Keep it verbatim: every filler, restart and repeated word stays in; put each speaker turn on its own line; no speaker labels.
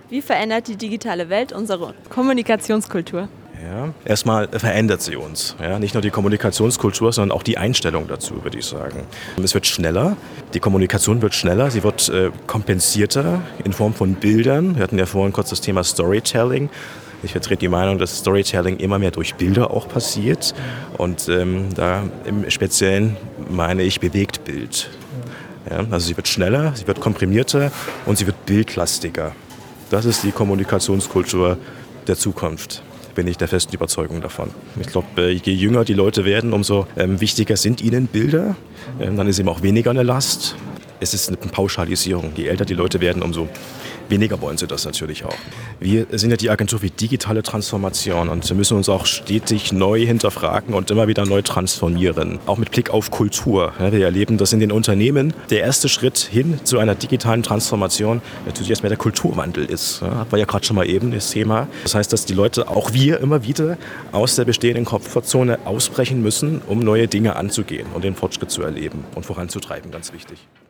Wie verändert die digitale Welt unsere Kommunikationskultur?
Ja, erstmal verändert sie uns. Ja, nicht nur die Kommunikationskultur, sondern auch die Einstellung dazu, würde ich sagen. Es wird schneller, die Kommunikation wird schneller, sie wird äh, kompensierter in Form von Bildern. Wir hatten ja vorhin kurz das Thema Storytelling. Ich vertrete die Meinung, dass Storytelling immer mehr durch Bilder auch passiert. Und ähm, da im Speziellen meine ich Bewegtbild. Ja, also sie wird schneller, sie wird komprimierter und sie wird bildlastiger. Das ist die Kommunikationskultur der Zukunft. Bin ich der festen Überzeugung davon. Ich glaube, je jünger die Leute werden, umso ähm, wichtiger sind ihnen Bilder. Ähm, dann ist eben auch weniger eine Last. Es ist eine Pauschalisierung. Je älter die Leute werden, umso weniger wollen sie das natürlich auch. Wir sind ja die Agentur für digitale Transformation und wir müssen uns auch stetig neu hinterfragen und immer wieder neu transformieren. Auch mit Blick auf Kultur. Wir erleben, dass in den Unternehmen der erste Schritt hin zu einer digitalen Transformation natürlich erstmal der Kulturwandel ist. Das war ja gerade schon mal eben das Thema. Das heißt, dass die Leute, auch wir, immer wieder aus der bestehenden Komfortzone ausbrechen müssen, um neue Dinge anzugehen und den Fortschritt zu erleben und voranzutreiben, ganz wichtig.